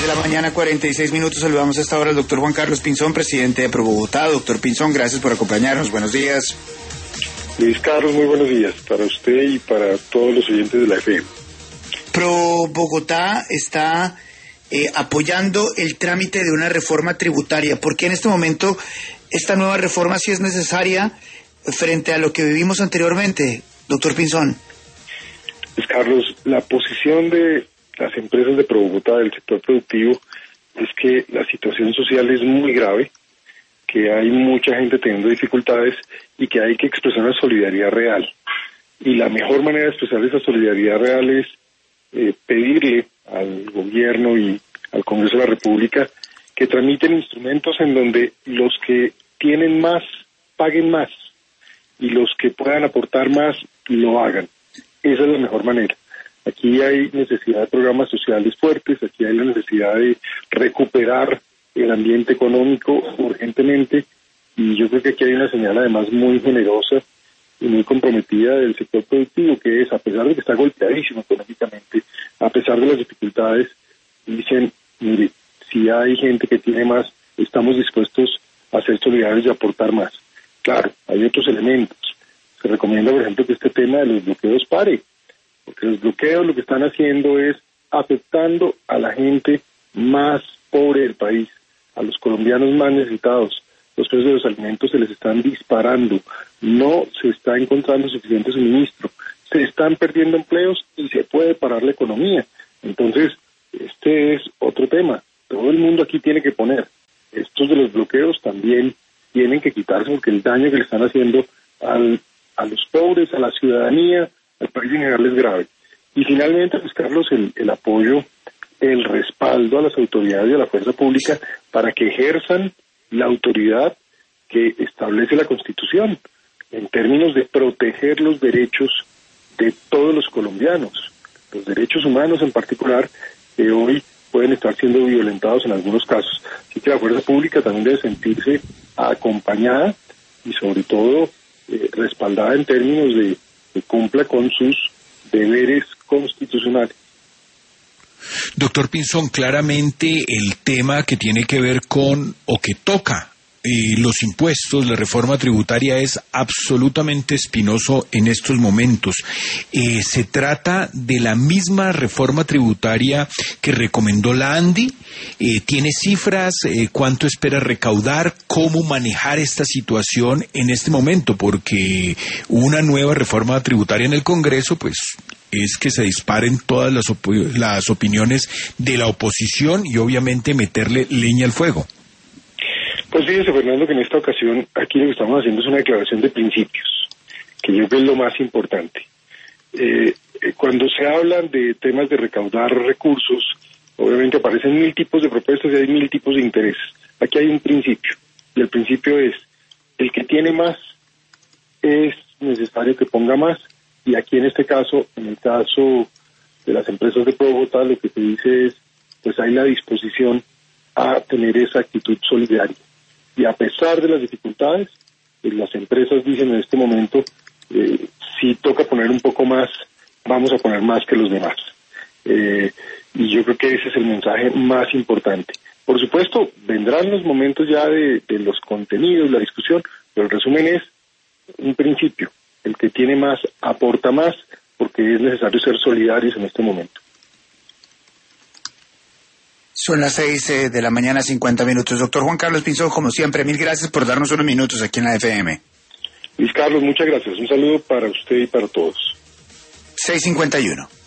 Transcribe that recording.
6:46 a.m. Saludamos a esta hora al doctor Juan Carlos Pinzón, presidente de ProBogotá. Doctor Pinzón, gracias por acompañarnos. Buenos días. Luis Carlos, muy buenos días para usted y para todos los oyentes de la FM. ProBogotá está apoyando el trámite de una reforma tributaria. ¿Por qué en este momento esta nueva reforma sí es necesaria frente a lo que vivimos anteriormente, doctor Pinzón? Luis Carlos, la posición de las empresas de ProBogotá, del sector productivo, es que la situación social es muy grave, que hay mucha gente teniendo dificultades y que hay que expresar una solidaridad real. Y la mejor manera de expresar esa solidaridad real es pedirle al gobierno y al Congreso de la República que tramiten instrumentos en donde los que tienen más paguen más y los que puedan aportar más lo hagan. Esa es la mejor manera. Aquí hay necesidad de programas sociales fuertes, aquí hay la necesidad de recuperar el ambiente económico urgentemente, y yo creo que aquí hay una señal además muy generosa y muy comprometida del sector productivo, que es, a pesar de que está golpeadísimo económicamente, a pesar de las dificultades, dicen, mire, si hay gente que tiene más, estamos dispuestos a ser solidarios y aportar más. Claro, hay otros elementos. Se recomienda, por ejemplo, que este tema de los bloqueos pare, porque los bloqueos lo que están haciendo es afectando a la gente más pobre del país, a los colombianos más necesitados. Los precios de los alimentos se les están disparando, no se está encontrando suficiente suministro, se están perdiendo empleos y se puede parar la economía. Entonces, este es otro tema. Todo el mundo aquí tiene que poner. Estos de los bloqueos también tienen que quitarse, porque el daño que le están haciendo a los pobres, a la ciudadanía, al país en general es grave. Y finalmente, pues Carlos, el apoyo, el respaldo a las autoridades y a la fuerza pública para que ejerzan la autoridad que establece la Constitución en términos de proteger los derechos de todos los colombianos, los derechos humanos en particular, que hoy pueden estar siendo violentados en algunos casos. Así que la fuerza pública también debe sentirse acompañada y sobre todo respaldada en términos de que cumpla con sus deberes constitucionales. Doctor Pinzón, claramente el tema que tiene que ver con, o que toca los impuestos, la reforma tributaria, es absolutamente espinoso en estos momentos. ¿Se trata de la misma reforma tributaria que recomendó la ANDI? ¿Tiene cifras? ¿Cuánto espera recaudar? ¿Cómo manejar esta situación en este momento? Porque una nueva reforma tributaria en el Congreso, pues, es que se disparen todas las opiniones de la oposición y obviamente meterle leña al fuego. Pues fíjese, Fernando, que en esta ocasión aquí lo que estamos haciendo es una declaración de principios, que yo creo que es lo más importante. Cuando se hablan de temas de recaudar recursos, obviamente aparecen 1000 tipos de propuestas y hay 1000 tipos de intereses. Aquí hay un principio, y el principio es, el que tiene más es necesario que ponga más, y aquí en este caso, en el caso de las empresas de ProBogotá, lo que se dice es, pues hay la disposición a tener esa actitud solidaria. Y a pesar de las dificultades, pues las empresas dicen en este momento, si toca poner un poco más, vamos a poner más que los demás. Y yo creo que ese es el mensaje más importante. Por supuesto, vendrán los momentos ya de los contenidos, la discusión, pero el resumen es un principio. El que tiene más aporta más, porque es necesario ser solidarios en este momento. Son las 6:50 a.m. Doctor Juan Carlos Pinzón, como siempre, mil gracias por darnos unos minutos aquí en la FM. Luis Carlos, muchas gracias. Un saludo para usted y para todos. 6:51.